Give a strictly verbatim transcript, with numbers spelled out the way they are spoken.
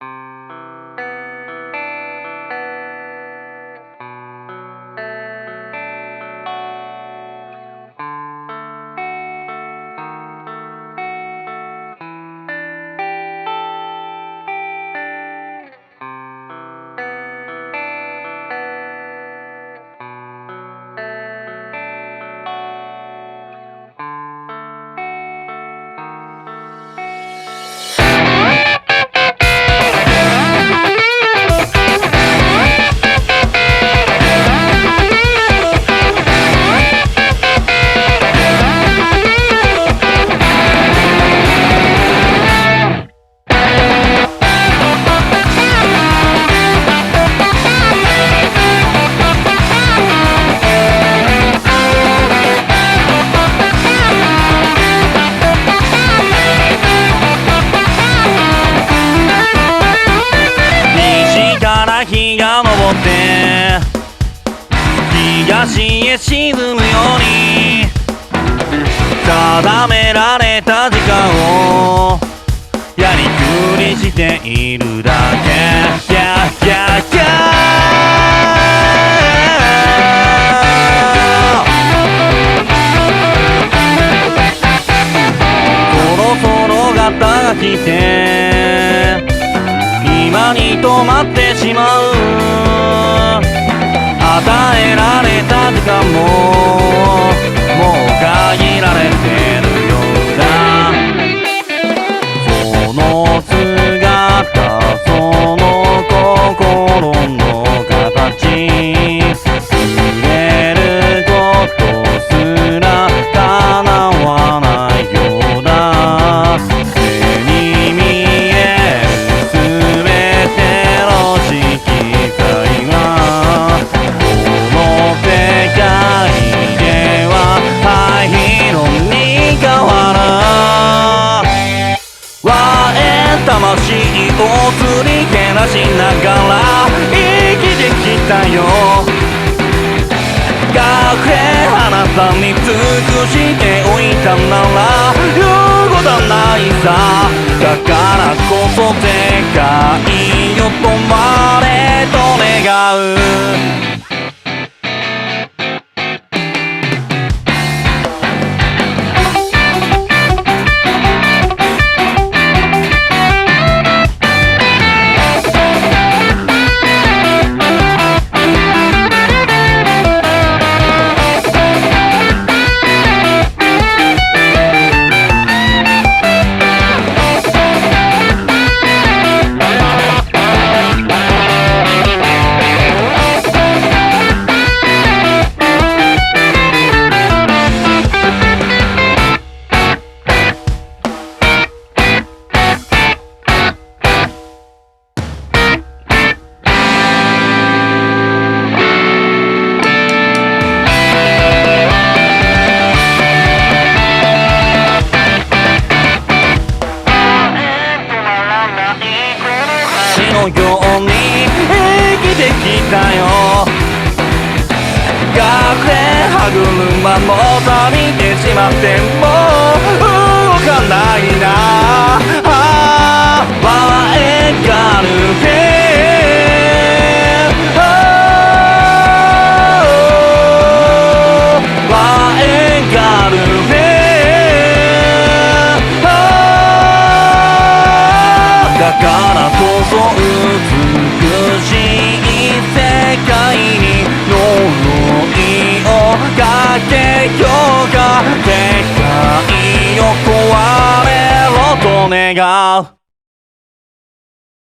日が昇って東へ沈むように定められた時間をやりくりしているだけ。やややそろそろガタが来て今に止まってしまう。与えられた時間ももう限られてるようだ。その姿その心の形触れることすら叶わないようだ。目に見える魂をすり減らしながら生きてきたよ。隠れあなたに尽くしておいたなら言うことはないさ。だからこそ世界よ止まれと願う。のように生きてきたよ。隠れ歯車も錆びてしまっても動かないな。ああワエガルペワエガルペだからこそ美しい世界に呪いをかけようか。世界を壊れろと願う。